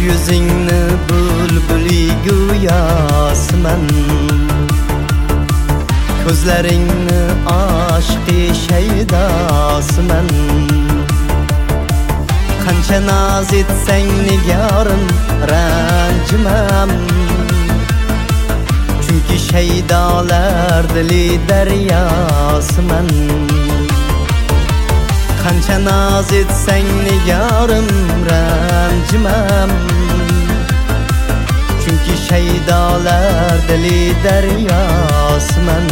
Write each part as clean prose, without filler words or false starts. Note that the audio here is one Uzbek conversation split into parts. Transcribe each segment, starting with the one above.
yüzingni bulbuli go'yosiman. Ko'zlaringni aşkı shaydosiman. Qancha naz etsang nigorim ranjimam. Chunki shaydolar dili daryosiman. Qancha naz etsang nigorim ranjimam. Chunki shaydolar dili daryosiman.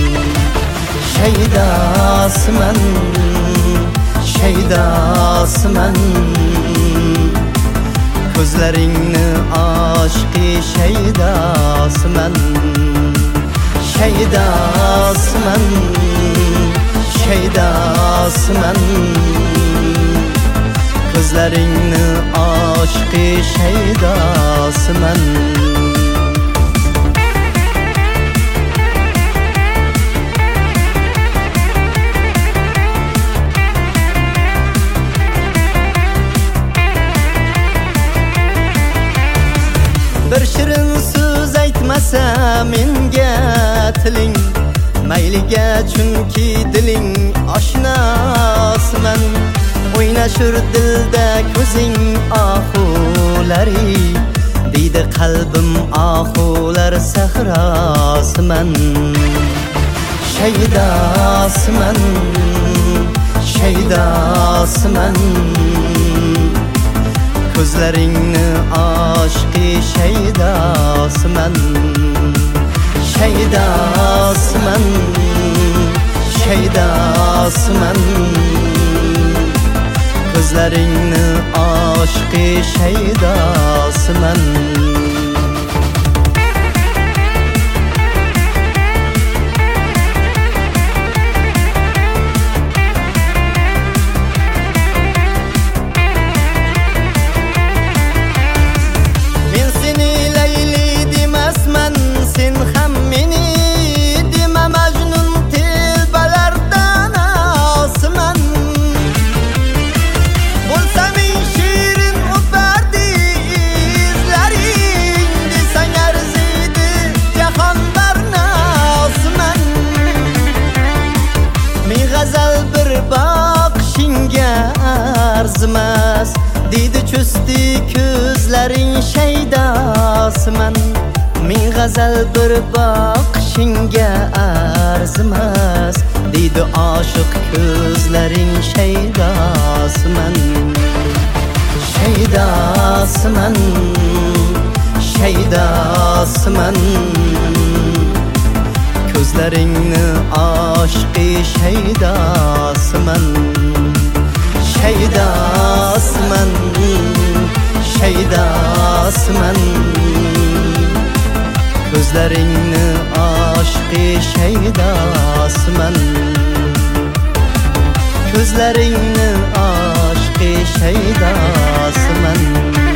Shaydosiman, shaydosiman. Ko'zlaringni aşkı shaydosiman. Shaydosiman, shaydosiman. Ko'zlaringni aşkı shaydosiman. Bir shirin so'z aytmasa menga tiling, mayliga chunki diling oshnosiman. O'ynashur dilda ko'zing ohulari, deydi qalbim ohular sahrosiman. Shaydosiman, shaydosiman. Ko'zlaringni aşkı shaydosiman. Shaydosiman, shaydosiman. Ko'zlaringni aşkı shaydosiman. Arzimas, deydi cho'sti ko'zlaring shaydosiman. Ming g'azal bir boqishingga arzimas, deydi oshiq ko'zlaring shaydosiman. Shaydosiman, shaydosiman. Ko'zlaringni aşkı shaydosiman. Shaydosiman, shaydosiman. Ko'zlaringni aşkı shaydosiman. Ko'zlaringni aşkı shaydosiman.